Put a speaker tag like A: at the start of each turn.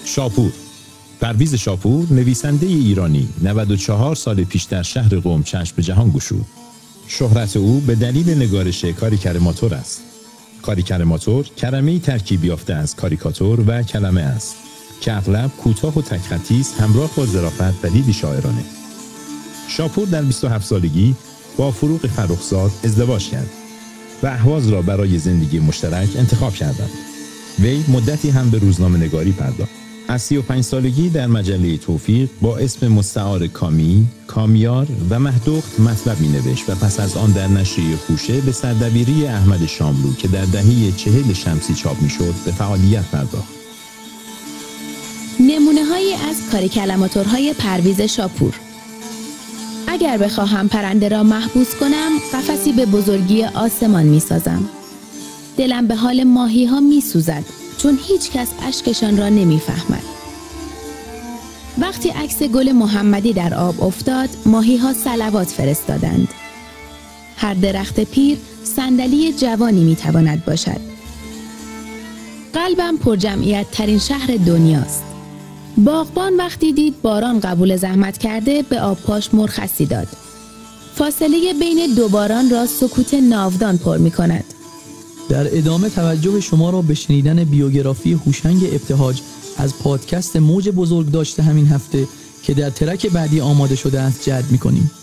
A: شاپور. پرویز شاپور نویسنده ایرانی 94 سال پیش در شهر قم چشم به جهان گشود. شهرت او به دلیل نگارش کاریکاتور است. کاریکاتور کلمه‌ای ترکیب یافته از کاریکاتور و کلمه است که اغلب کوتاه و تک‌خطی است، همراه با ظرافت و دیدی شاعرانه. شاپور در 27 سالگی با فروغ فرخزاد ازدواج کرد و اهواز را برای زندگی مشترک انتخاب کردند. وی مدتی هم به روزنامه‌نگاری پرداخت. از 35 سالگی در مجله توفیق با اسم مستعار کامی، کامیار و مهدوخت مطلب می‌نوشت و پس از آن در نشریه خوشه به سردبیری احمد شاملو که در دهه 40 شمسی چاپ می‌شد به فعالیت پرداخت.
B: نمونه‌هایی از کاریکاتورهای پرویز شاپور. اگر بخواهم پرنده را محبوس کنم، قفسی به بزرگی آسمان می‌سازم. دلم به حال ماهی‌ها می‌سوزد چون هیچ کس اشکشان را نمی‌فهمد. وقتی عکس گل محمدی در آب افتاد، ماهی‌ها صلوات فرستادند. هر درخت پیر صندلی جوانی می‌تواند باشد. قلبم پر جمعیت ترین شهر دنیاست. باغبان وقتی دید باران قبول زحمت کرده، به آب پاش مرخصی داد. فاصله بین دو باران را سکوت ناودان پر می‌کند.
C: در ادامه توجه شما را به شنیدن بیوگرافی هوشنگ ابتهاج از پادکست موج بزرگ داشته همین هفته که در ترک بعدی آماده شده است جلب می‌کنیم.